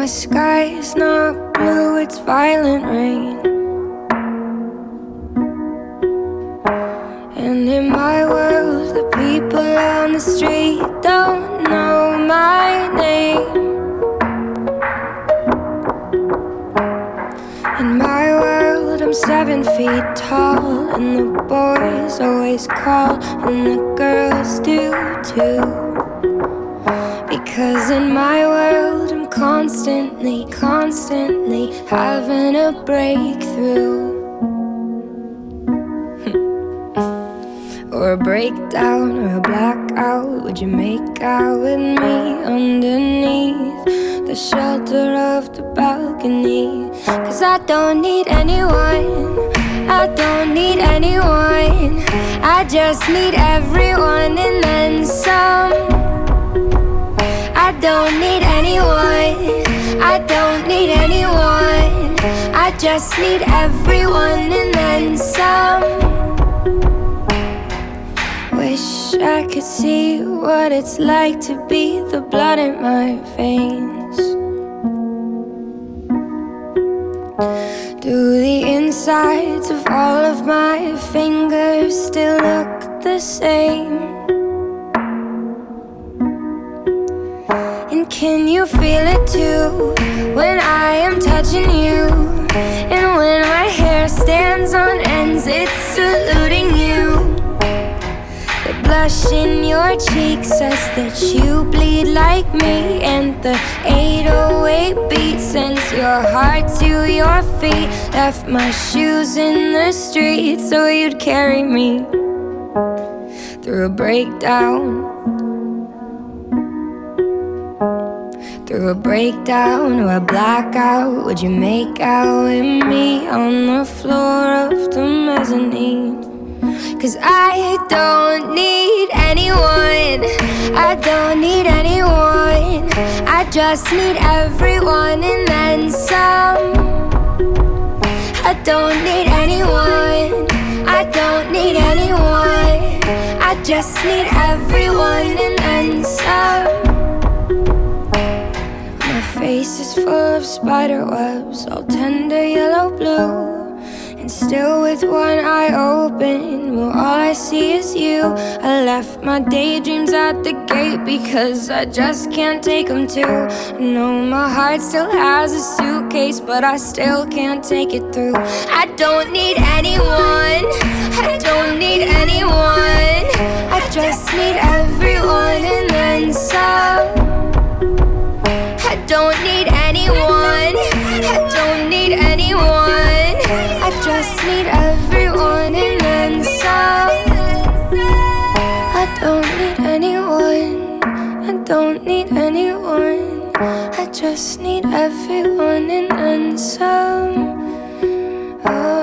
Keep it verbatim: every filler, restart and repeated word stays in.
sky is not blue, it's violent rain. And in my world, the people on the street don't know my name. In my world, I'm seven feet tall, and the boys always crawl, and the girls do too. Because in my world, I'm constantly, constantly having a breakthrough. Or a breakdown or a blackout. Would you make out with me underneath the shelter of the balcony? Cause I don't need anyone, I don't need anyone. I just need everyone and then some. I don't need anyone, I don't need anyone. I just need everyone and then some. Wish I could see what it's like to be the blood in my veins. Do the insides of all of my fingers still look the same? And can you feel it too when I am touching you? And when my hair stands on ends, it's saluting you. The blush in your cheek says that you bleed like me, and the eight oh eight beat sends your heart to your feet. Left my shoes in the street so you'd carry me through a breakdown. Through a breakdown or a blackout. Would you make out with me on the floor of the mezzanine? Cause I don't need anyone, I don't need anyone. I just need everyone and then some. I don't need anyone, I don't need anyone. I just need everyone and then some. My face is full of spider webs, all tender yellow blue. And still with one eye open, well, all I see is you. I left my daydreams at the gate because I just can't take them too. No, my heart still has a suitcase, but I still can't take it through. I don't need anyone, I don't need anyone. I just need everyone and then some. I don't need anyone, I don't need anyone. I just need everyone and then some. I don't need anyone, I don't need anyone. I just need everyone and then some. Oh.